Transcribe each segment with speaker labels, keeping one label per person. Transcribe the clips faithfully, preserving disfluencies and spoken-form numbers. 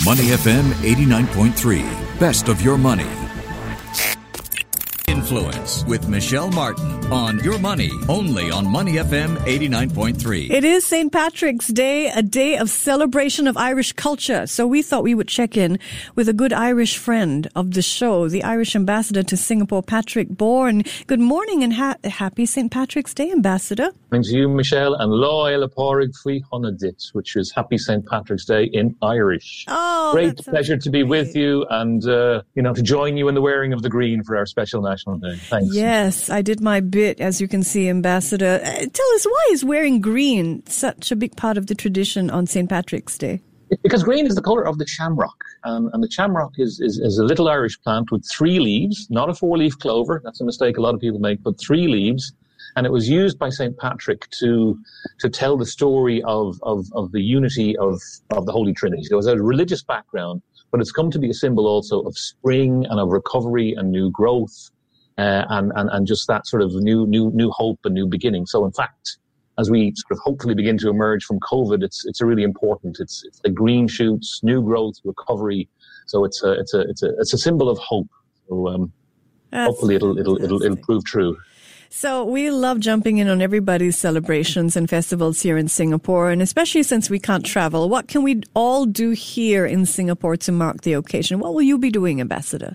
Speaker 1: Money F M eighty-nine point three. Best of your money. Influence with Michelle Martin on Your Money, only on Money F M eighty-nine point three.
Speaker 2: It is Saint Patrick's Day, a day of celebration of Irish culture. So we thought we would check in with a good Irish friend of the show, the Irish ambassador to Singapore, Patrick Bourne. Good morning and ha- happy Saint Patrick's Day, Ambassador.
Speaker 3: Thanks to you, Michelle, and Loy Laporig Fui Honadit, which is Happy Saint Patrick's Day in Irish.
Speaker 2: Oh,
Speaker 3: great pleasure to be
Speaker 2: great.
Speaker 3: with you and, uh, you know, to join you in the wearing of the green for our special National Day. Thanks.
Speaker 2: Yes, I did my bit, as you can see, Ambassador. Uh, tell us, why is wearing green such a big part of the tradition on Saint Patrick's Day?
Speaker 3: Because green is the colour of the shamrock. Um, and the shamrock is, is, is a little Irish plant with three leaves, not a four-leaf clover. That's a mistake a lot of people make, but three leaves. And it was used by Saint Patrick to to tell the story of, of, of the unity of, of the Holy Trinity. So it was a religious background, but it's come to be a symbol also of spring and of recovery and new growth. Uh, and, and, and just that sort of new, new, new hope and new beginning. So in fact, as we sort of hopefully begin to emerge from COVID, it's, it's a really important, it's, it's like green shoots, new growth, recovery. So it's a, it's a, it's a, it's a symbol of hope. So, um, hopefully it'll, it'll, it'll, it'll prove true.
Speaker 2: So we love jumping in on everybody's celebrations and festivals here in Singapore, and especially since we can't travel, what can we all do here in Singapore to mark the occasion? What will you be doing, Ambassador?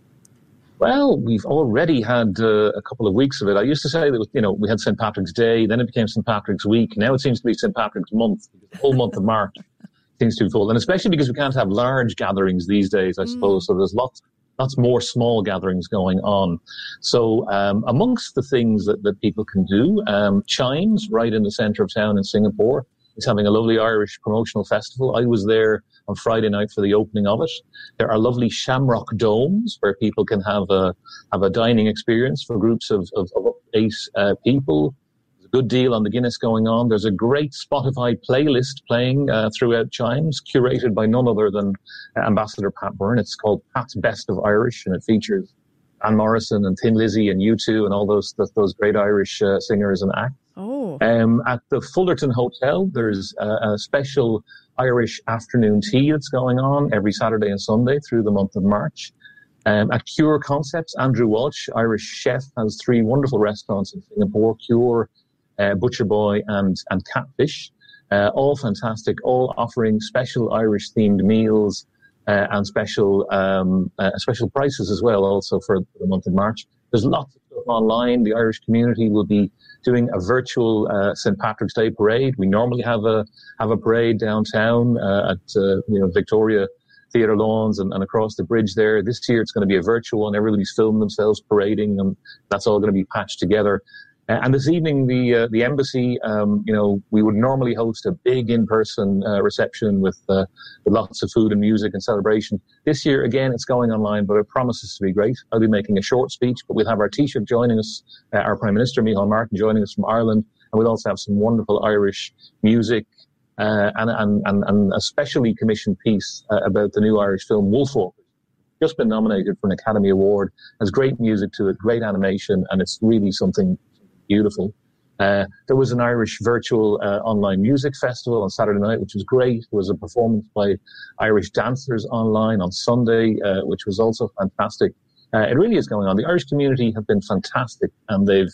Speaker 3: Well, we've already had uh, a couple of weeks of it. I used to say that, you know, we had Saint Patrick's Day, then it became Saint Patrick's Week. Now it seems to be Saint Patrick's Month. The whole month of March seems to be full. And especially because we can't have large gatherings these days, I mm. suppose. So there's lots lots more small gatherings going on. So um, amongst the things that, that people can do, um, Chimes, right in the centre of town in Singapore, is having a lovely Irish promotional festival. I was there on Friday night for the opening of it. There are lovely shamrock domes where people can have a have a dining experience for groups of, of, of up to eight uh, people. There's a good deal on the Guinness going on. There's a great Spotify playlist playing uh, throughout Chimes, curated by none other than uh, Ambassador Pat Byrne. It's called Pat's Best of Irish, and it features Van Morrison and Thin Lizzy and U two and all those those, those great Irish uh, singers and acts.
Speaker 2: Oh.
Speaker 3: Um, at the Fullerton Hotel, there's a, a special Irish afternoon tea that's going on every Saturday and Sunday through the month of March. Um, at Cure Concepts, Andrew Walsh, Irish chef, has three wonderful restaurants in Singapore, Cure, uh, Butcher Boy and, and Catfish. Uh, all fantastic, all offering special Irish-themed meals uh, and special um, uh, special prices as well, also for the month of March. There's lots of stuff online. The Irish community will be doing a virtual uh, Saint Patrick's Day parade. We normally have a have a parade downtown uh, at uh, you know Victoria Theatre Lawns and, and across the bridge there. This year it's going to be a virtual one. Everybody's filming themselves parading, and that's all going to be patched together. Uh, and this evening, the uh, the embassy, um, you know, we would normally host a big in-person uh, reception with, uh, with lots of food and music and celebration. This year, again, it's going online, but it promises to be great. I'll be making a short speech, but we'll have our Taoiseach joining us, uh, our Prime Minister, Micheál Martin, joining us from Ireland, and we'll also have some wonderful Irish music uh, and, and, and, and a specially commissioned piece uh, about the new Irish film Wolfwalkers. Just been nominated for an Academy Award. Has great music to it, great animation, and it's really something beautiful. Uh, there was an Irish virtual uh, online music festival on Saturday night, which was great. There was a performance by Irish dancers online on Sunday, uh, which was also fantastic. Uh, it really is going on. The Irish community have been fantastic, and they've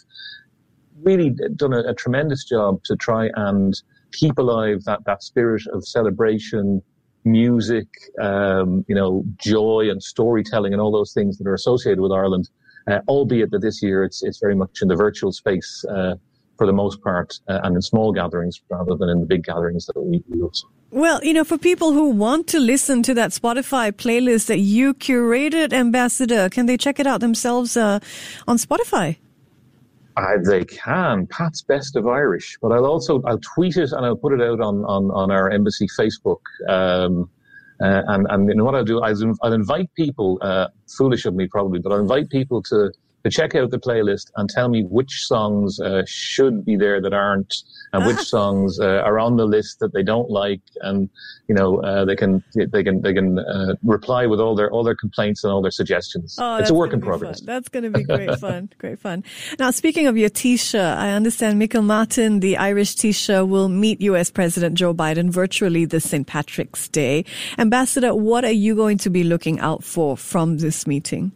Speaker 3: really done a, a tremendous job to try and keep alive that, that spirit of celebration, music, um, you know, joy and storytelling and all those things that are associated with Ireland. Uh, albeit that this year it's it's very much in the virtual space uh, for the most part uh, and in small gatherings rather than in the big gatherings that we use.
Speaker 2: Well, you know, for people who want to listen to that Spotify playlist that you curated, Ambassador, can they check it out themselves uh, on Spotify?
Speaker 3: Uh, they can. Pat's Best of Irish. But I'll also, I'll tweet it and I'll put it out on, on, on our embassy Facebook. Um, Uh, and, and you know what I'll do, I'll, I'll invite people, uh, foolish of me probably, but I'll invite people to to check out the playlist and tell me which songs uh, should be there that aren't, and which songs uh, are on the list that they don't like, and you know uh, they can they can they can uh, reply with all their all their complaints and all their suggestions.
Speaker 2: Oh,
Speaker 3: it's a work in progress.
Speaker 2: Fun. That's going to be great fun, great fun. Now, speaking of your Taoiseach, I understand Michael Martin, the Irish Taoiseach, will meet U S President Joe Biden virtually this Saint Patrick's Day. Ambassador, what are you going to be looking out for from this meeting?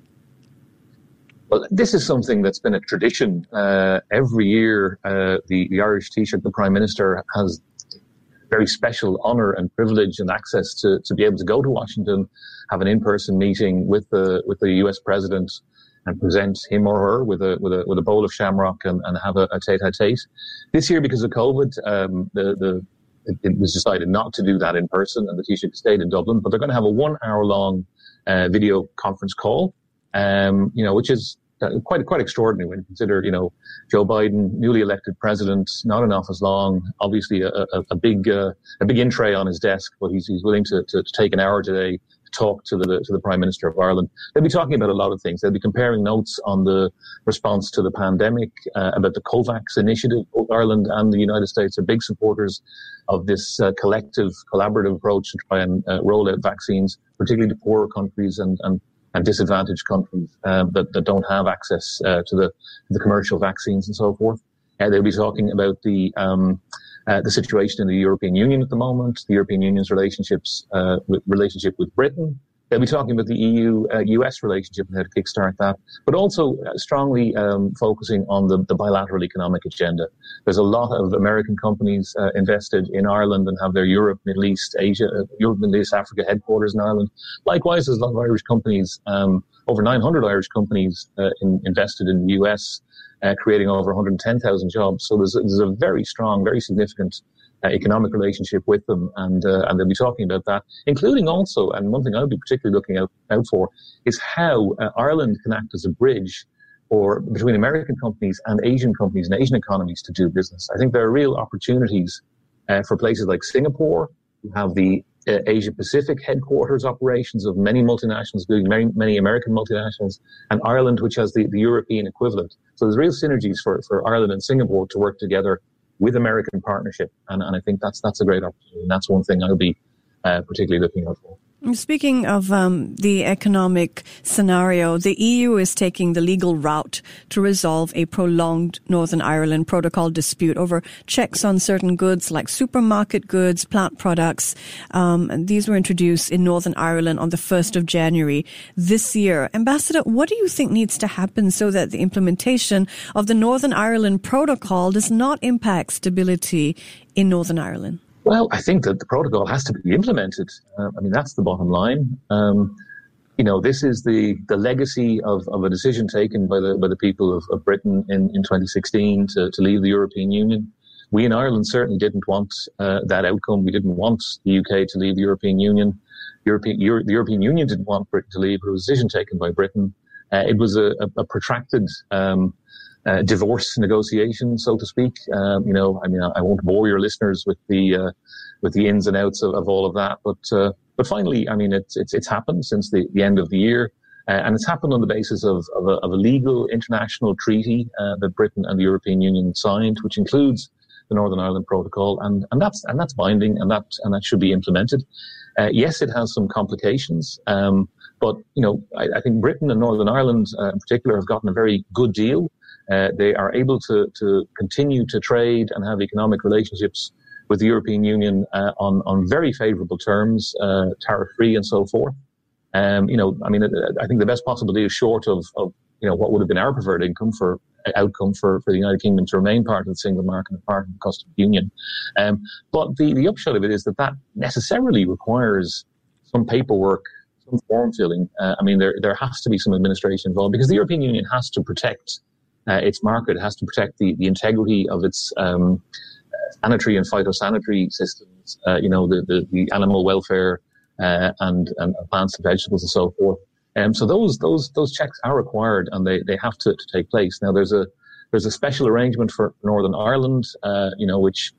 Speaker 3: Well, this is something that's been a tradition. Uh, every year, uh, the, the Irish Taoiseach, the Prime Minister, has very special honour and privilege and access to, to be able to go to Washington, have an in-person meeting with the with the U S President, and present him or her with a with a with a bowl of shamrock and, and have a, a tete-a-tete. This year, because of COVID, um, the the it, it was decided not to do that in person, and the Taoiseach stayed in Dublin. But they're going to have a one-hour-long uh, video conference call. Um, you know, which is uh, quite quite extraordinary when you consider, you know, Joe Biden, newly elected president, not in office long, obviously a, a, a big uh, a big in tray on his desk, but he's he's willing to, to, to take an hour today to talk to the to the Prime Minister of Ireland. They'll be talking about a lot of things. They'll be comparing notes on the response to the pandemic, uh, about the COVAX initiative. Both Ireland and the United States are big supporters of this uh, collective, collaborative approach to try and uh, roll out vaccines, particularly to poorer countries and and and disadvantaged countries um, that, that don't have access uh, to the the commercial vaccines and so forth. Uh, they'll be talking about the um, uh, the situation in the European Union at the moment, the European Union's relationships uh, with relationship with Britain. They'll be talking about the E U uh, U S relationship and how to kickstart that, but also uh, strongly um, focusing on the, the bilateral economic agenda. There's a lot of American companies uh, invested in Ireland and have their Europe, Middle East, Asia, uh, Europe, Middle East, Africa headquarters in Ireland. Likewise, there's a lot of Irish companies, um, over nine hundred Irish companies uh, in, invested in the U S, uh, creating over one hundred ten thousand jobs. So there's, there's a very strong, very significant Uh, economic relationship with them, and uh, and they'll be talking about that, including also, and one thing I'll be particularly looking out, out for is how uh, Ireland can act as a bridge or between American companies and Asian companies and Asian economies to do business. I think there are real opportunities uh, for places like Singapore, who have the uh, Asia Pacific headquarters operations of many multinationals, including many, many American multinationals, and Ireland, which has the, the European equivalent. So there's real synergies for, for Ireland and Singapore to work together with American partnership, and, and I think that's that's a great opportunity, and that's one thing I'll be uh, particularly looking out for.
Speaker 2: Speaking of um, the economic scenario, the E U is taking the legal route to resolve a prolonged Northern Ireland Protocol dispute over checks on certain goods like supermarket goods, plant products. Um, and these were introduced in Northern Ireland on the first of January this year. Ambassador, what do you think needs to happen so that the implementation of the Northern Ireland Protocol does not impact stability in Northern Ireland?
Speaker 3: Well, I think that the protocol has to be implemented. Uh, I mean, that's the bottom line. Um, you know, this is the, the legacy of, of a decision taken by the by the people of, of Britain in, in twenty sixteen to, to leave the European Union. We in Ireland certainly didn't want uh, that outcome. We didn't want the U K to leave the European Union. European, Euro, the European Union didn't want Britain to leave. It was a decision taken by Britain. Uh, it was a, a, a protracted um Uh, divorce negotiation, so to speak. Um, you know, I mean, I, I won't bore your listeners with the uh, with the ins and outs of, of all of that, but uh, but finally, I mean, it's it's it's happened since the, the end of the year, uh, and it's happened on the basis of of a, of a legal international treaty uh, that Britain and the European Union signed, which includes the Northern Ireland Protocol, and and that's and that's binding, and that and that should be implemented. Uh, yes, it has some complications, um, but you know, I, I think Britain and Northern Ireland uh, in particular have gotten a very good deal. Uh, they are able to, to continue to trade and have economic relationships with the European Union uh, on, on very favourable terms, uh, tariff-free and so forth. Um, you know, I mean, I think the best possible deal short of, of, you know, what would have been our preferred income for outcome for, for the United Kingdom to remain part of the single market and part of the customs union. Um, but the, the upshot of it is that that necessarily requires some paperwork, some form filling. Uh, I mean, there, there has to be some administration involved because the European Union has to protect Uh, its market, has to protect the, the integrity of its um, sanitary and phytosanitary systems, uh, you know, the, the, the animal welfare uh, and, and plants and vegetables and so forth. Um, so those those those checks are required, and they, they have to, to take place. Now, there's a there's a special arrangement for Northern Ireland, uh, you know, which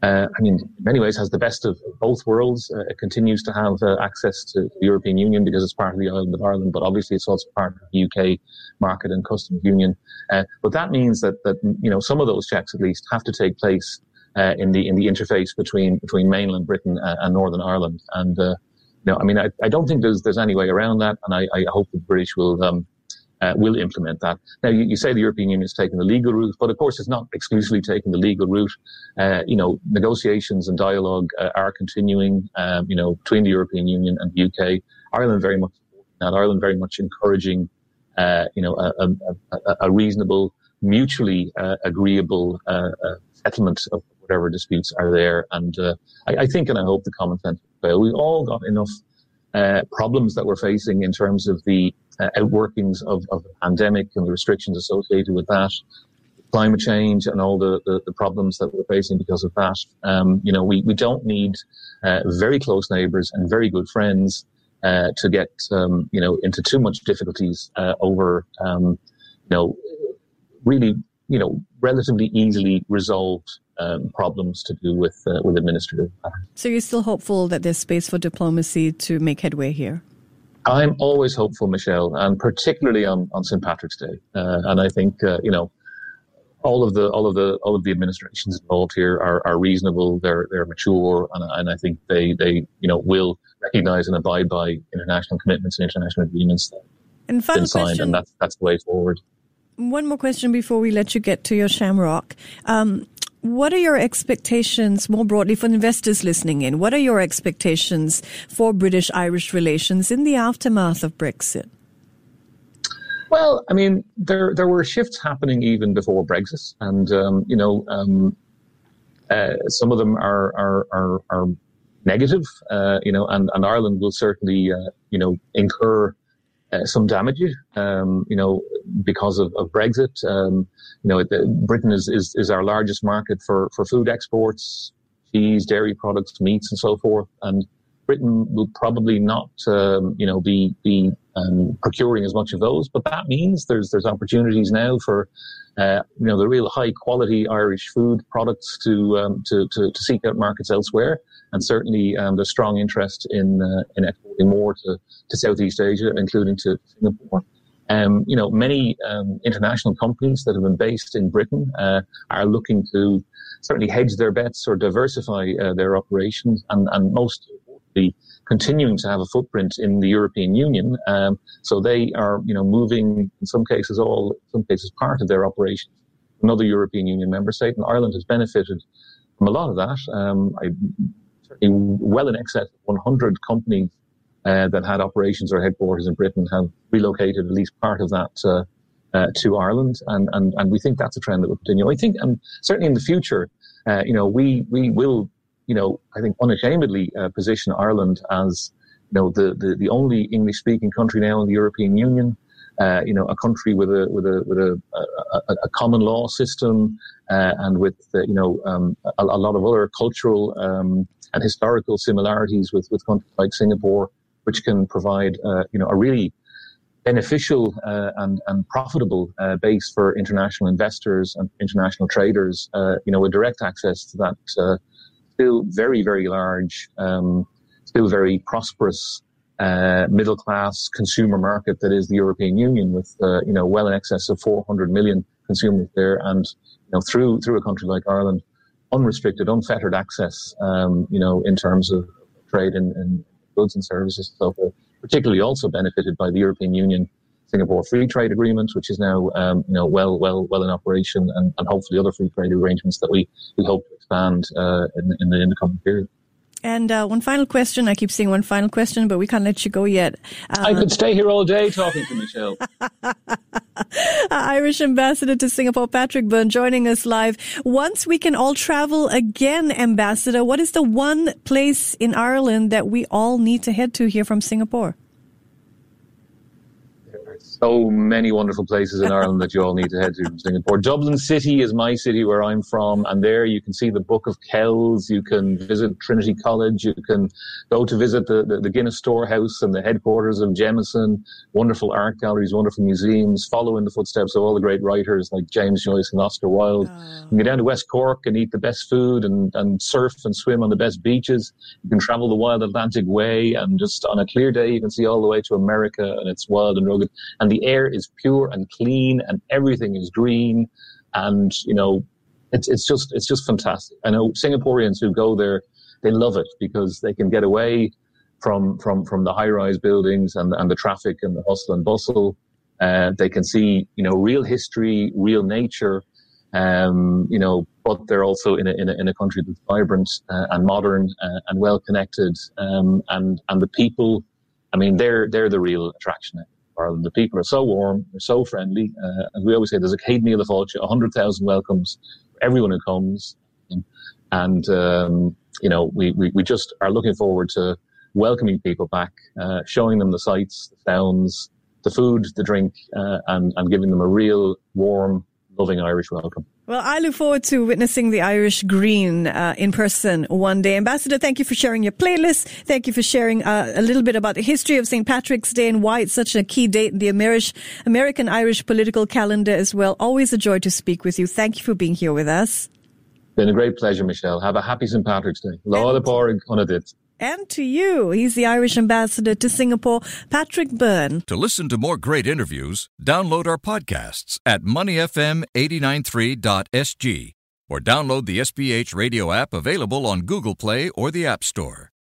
Speaker 3: uh, I mean, in many ways has the best of both worlds. Uh, it continues to have uh, access to the European Union because it's part of the island of Ireland, but obviously it's also part of the U K market and customs union. Uh, but that means that, that, you know, some of those checks at least have to take place uh, in the in the interface between between mainland Britain uh, and Northern Ireland. And, uh, you know, I mean, I, I don't think there's there's any way around that, and I, I hope the British will um, Uh, will implement that. Now, you, you say the European Union is taking the legal route, but of course it's not exclusively taking the legal route. Uh, you know, negotiations and dialogue uh, are continuing, um, you know, between the European Union and the U K. Ireland very much supporting that. Ireland very much encouraging, uh, you know, a, a, a reasonable, mutually uh, agreeable uh, uh, settlement of whatever disputes are there. And uh, I, I think, and I hope, the common sense will prevail. We've all got enough uh, problems that we're facing in terms of the Uh, outworkings of, of the pandemic and the restrictions associated with that, climate change and all the, the, the problems that we're facing because of that. Um, you know, we, we don't need uh, very close neighbours and very good friends uh, to get, um, you know, into too much difficulties uh, over, um, you know, really, you know, relatively easily resolved um, problems to do with, uh, with administrative matters.
Speaker 2: So you're still hopeful that there's space for diplomacy to make headway here?
Speaker 3: I'm always hopeful, Michelle, and particularly on, on Saint Patrick's Day. Uh, and I think, uh, you know, all of the all of the all of the administrations involved here are, are reasonable. They're they're mature, and, and I think they, they you know will recognise and abide by international commitments and international agreements that
Speaker 2: and
Speaker 3: have been signed,
Speaker 2: question,
Speaker 3: and that's that's the way forward.
Speaker 2: One more question before we let you get to your shamrock. Um, What are your expectations more broadly for investors listening in? What are your expectations for British-Irish relations in the aftermath of Brexit?
Speaker 3: Well, I mean, there there were shifts happening even before Brexit, and um, you know, um, uh, some of them are are are, are negative, uh, you know, and, and Ireland will certainly uh, you know incur uh, some damage, um, you know, because of, of Brexit. Um, You know, the, Britain is, is, is our largest market for, for food exports, cheese, dairy products, meats, and so forth. And Britain will probably not, um, you know, be be um, procuring as much of those. But that means there's there's opportunities now for, uh, you know, the real high quality Irish food products to um, to, to to seek out markets elsewhere. And certainly um, there's strong interest in uh, in exporting more to, to Southeast Asia, including to Singapore. Um, you know, many um, international companies that have been based in Britain uh, are looking to certainly hedge their bets or diversify uh, their operations, and, and most importantly, continuing to have a footprint in the European Union. Um, so they are, you know, moving in some cases all, in some cases part of their operations to another European Union member state, and Ireland has benefited from a lot of that. Um, I, certainly well in excess of one hundred companies Uh, that had operations or headquarters in Britain have relocated at least part of that uh, uh, to Ireland, and, and and we think that's a trend that will continue. I think, and certainly in the future, uh, you know, we we will, you know, I think unashamedly uh, position Ireland as, you know, the the, the only English-speaking country now in the European Union. Uh, you know, a country with a with a with a a, a common law system, uh, and with uh, you know um, a, a lot of other cultural um, and historical similarities with with countries like Singapore, which can provide, uh, you know, a really beneficial uh, and, and profitable uh, base for international investors and international traders, uh, you know, with direct access to that uh, still very, very large, um, still very prosperous uh, middle-class consumer market that is the European Union, with, uh, you know, well in excess of four hundred million consumers there, and, you know, through through a country like Ireland, unrestricted, unfettered access, um, you know, in terms of trade and, and goods and services and so forth, particularly also benefited by the European Union Singapore Free Trade Agreement, which is now um, you know well well well in operation, and, and hopefully other free trade arrangements that we, we hope to expand uh, in, in the in the coming period.
Speaker 2: And uh, one final question. I keep saying one final question, but we can't let you go yet.
Speaker 3: Uh, I could stay here all day talking to Michelle.
Speaker 2: Irish Ambassador to Singapore, Patrick Byrne, joining us live. Once we can all travel again, Ambassador, what is the one place in Ireland that we all need to head to here from Singapore?
Speaker 3: There are So many wonderful places in Ireland that you all need to head to from Singapore. Dublin City is my city where I'm from, and there you can see the Book of Kells, you can visit Trinity College, you can go to visit the, the, the Guinness Storehouse and the headquarters of Jameson, wonderful art galleries, wonderful museums, follow in the footsteps of all the great writers like James Joyce and Oscar Wilde. Oh. You can go down to West Cork and eat the best food and, and surf and swim on the best beaches. You can travel the wild Atlantic Way, and just on a clear day you can see all the way to America, and it's wild and rugged. And the air is pure and clean, and everything is green, and you know, it's it's just it's just fantastic. I know Singaporeans who go there, they love it because they can get away from from from the high-rise buildings and and the traffic and the hustle and bustle. Uh, they can see, you know, real history, real nature, um, you know, but they're also in a in a, in a country that's vibrant uh, and modern uh, and well connected, um, and and the people, I mean, they're they're the real attraction. Ireland. The people are so warm, they're so friendly. Uh, as we always say, there's a Céad Míle Fáilte, one hundred thousand welcomes for everyone who comes. And, um, you know, we, we, we just are looking forward to welcoming people back, uh, showing them the sights, the sounds, the food, the drink, uh, and, and giving them a real warm, loving Irish welcome.
Speaker 2: Well, I look forward to witnessing the Irish Green uh, in person one day. Ambassador, thank you for sharing your playlist. Thank you for sharing uh, a little bit about the history of Saint Patrick's Day and why it's such a key date in the Ameri- American-Irish political calendar as well. Always a joy to speak with you. Thank you for being here with us.
Speaker 3: Been a great pleasure, Michelle. Have a happy Saint Patrick's Day. Láda pádraig chuna dit.
Speaker 2: And to you. He's the Irish ambassador to Singapore, Patrick Byrne.
Speaker 1: To listen to more great interviews, download our podcasts at money f m eight nine three dot s g or download the S B H radio app available on Google Play or the App Store.